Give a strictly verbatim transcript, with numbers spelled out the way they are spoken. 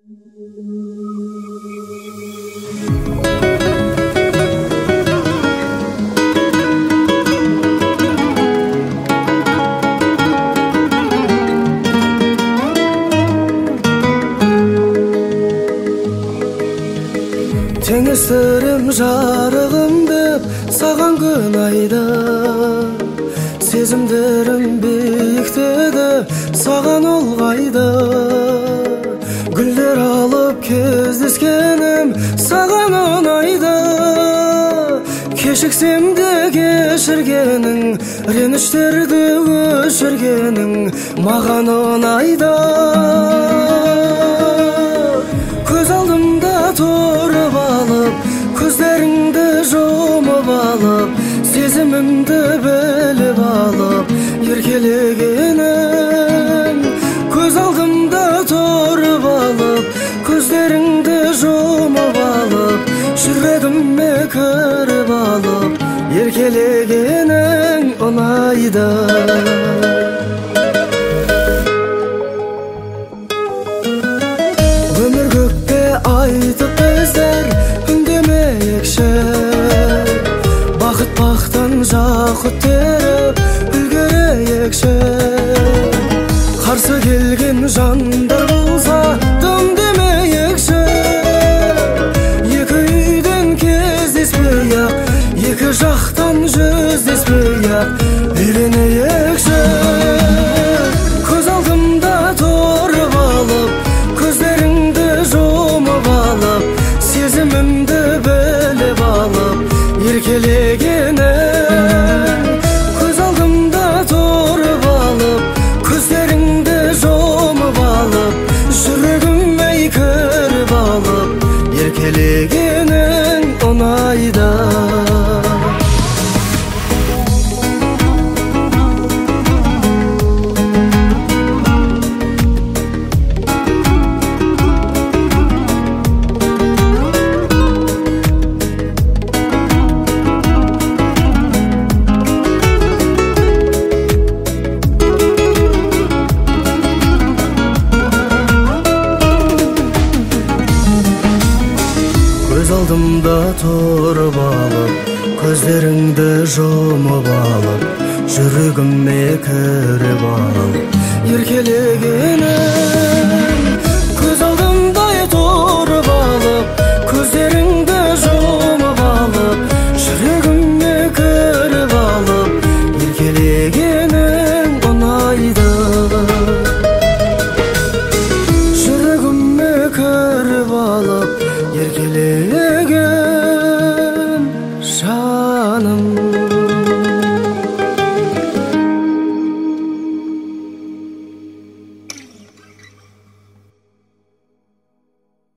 Теңіздерім жарығым деп саған күн айда, сезімдерім биіктеді саған ұлғайда. Гүлдер алып кездескенім саған ұнайды, кешіксем де кешіргенің, реніштерді өшіргенің маған ұнайды. Көз алдымда тұрып алып, көздеріңді жұмып алып, сезімімді біліп алып, еркелегенің. Көз алдымда тұрып алып, көздеріңді жұмып алып, жүрегіме кіріп алып, еркелегенің ұнайды. Өмір көкке айтып біздер үндемейікші, бақыт бақтан жақұт теріп үлгерейікші. Қарсы келген жандар болса дым демейікші, екі үйден кездеспей-ақ, екі жақтан жүздеспей-ақ үйленейікші. Көз алдымда тұрып алып, көздеріңді жұмып алып, сезімімді біліп алып, еркелегенің. Көз алдымда тұрып алып, көздеріңді жұмып алып, жүрегіме кіріп алып, еркелегенің ұнайды. Көз алдымда тұрып алып, көздеріңді жұмып алып, жүрегіме кіріп алып, еркелегенің. Көз алдымда тұрып алып, көздеріңді жұмып алып, жүрегіме кіріп алып, еркелегенің ұнайды. Жүрегіме кіріп алып, еркелеген